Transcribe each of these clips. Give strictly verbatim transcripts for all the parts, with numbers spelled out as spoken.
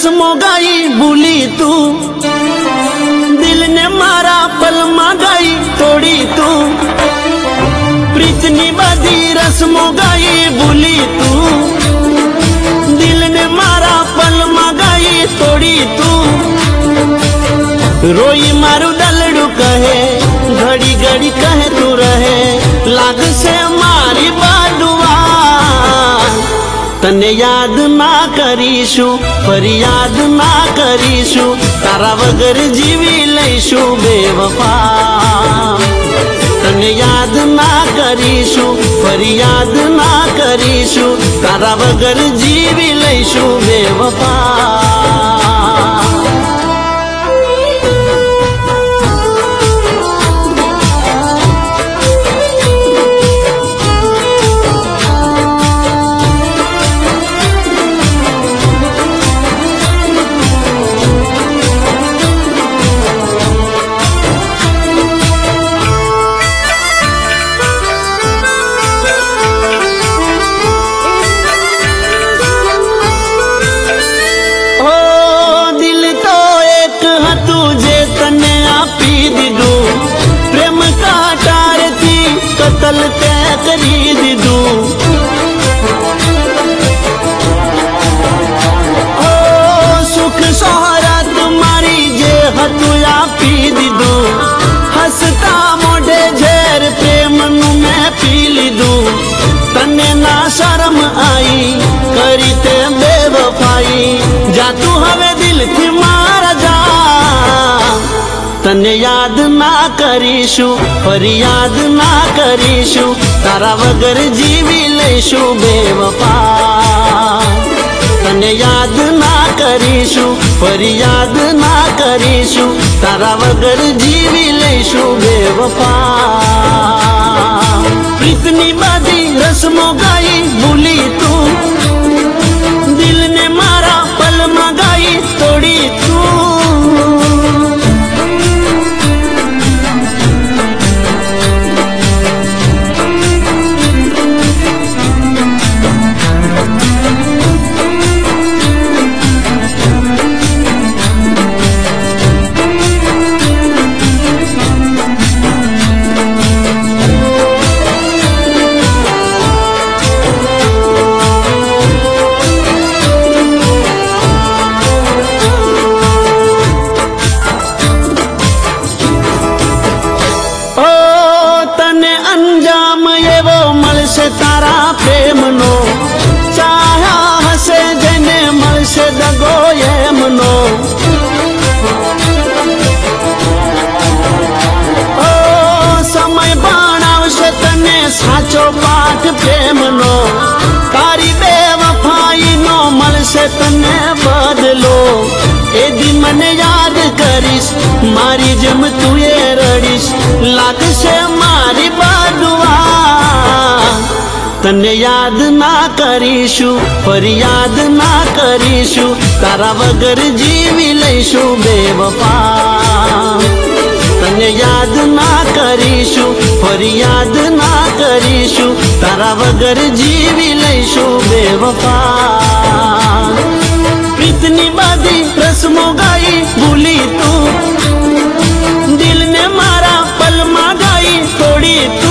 रस्मों गाई भूली तू, दिल ने मारा पल मांगाई तोड़ी तू। प्रीतनी बाधी रस्मों गाई भूली तू, दिल ने मारा पल मांगाई तोड़ी तू। रोई मारू दलड़ू कहे घड़ी घड़ी कहे तू रहे, लाग से मारी बाडुआ तने याद ना करीशू, फरियाद ना करीशू, तारा वगर जीवी लईशू बेवफा। तने याद ना करीशू, फरियाद ना करीशू, तारा वगर जीवी लईशू बेवफा। कतल तय करी दीदू, ओ सुख सहारा तुम्हारी जे हतुया पी दीदू। हंसता मोढ़े झेर प्रेम नु मैं पी लीदू। तने ना शर्म आई करी ते बेवफाई, जा तू हवे दिल थी मार जा। तने याद ना करीशू, फरियाद ना करीशू, तारा वगर जीवी लईशू बेवफा। तने याद ना करीशू, फरियाद ना करीशू, तारा वगर जीवी लईशू बेवफा। प्रीतनी बाधी रस्मों गाई भूली तू, दिल ने मारा पल मांगाई तोड़ी तू। से तारा प्रेम नो चाहा हसे जने मल से दगो ये मनो। ओ समय बाणाव से तने साचो पाठ प्रेम नो, तारी बेवफाई नो मल से तने बदलो। ए दी मने याद करीश मारी जम तू ये रड़ीश, लाख से मारी बाडुआ। तने याद ना करीशू, फरियाद ना करीशू, तारा वगर जीवी लईशू बेवफा। तने याद ना करीशू, फरियाद ना करीशू, तारा वगर जीवी लईशू बेवफा। प्रीतनी बाधी रस्मों गाई भूली तू, दिल ने मारा पल मांगाई तोड़ी तू।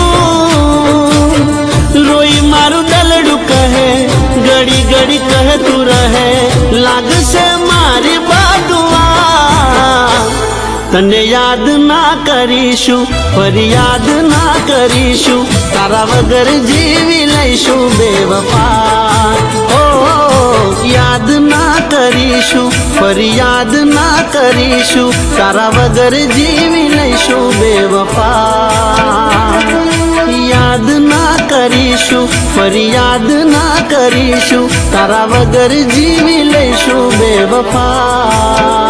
रोई मारू दलड़ू कहे घड़ी घड़ी कहे तू रहे, लाग से मारी बाडुआ। तने याद ना करीशू, फरियाद ना करीशू, तारा वगर जीवी लईशू बेवफा। ओ याद ना करीशू, फरियाद ना करीशू, तारा वगर जीवी लईशू बेवफा। याद ना करीशू, फरियाद ना करीशू, तारा वगर जीवी लईशू बेवफा।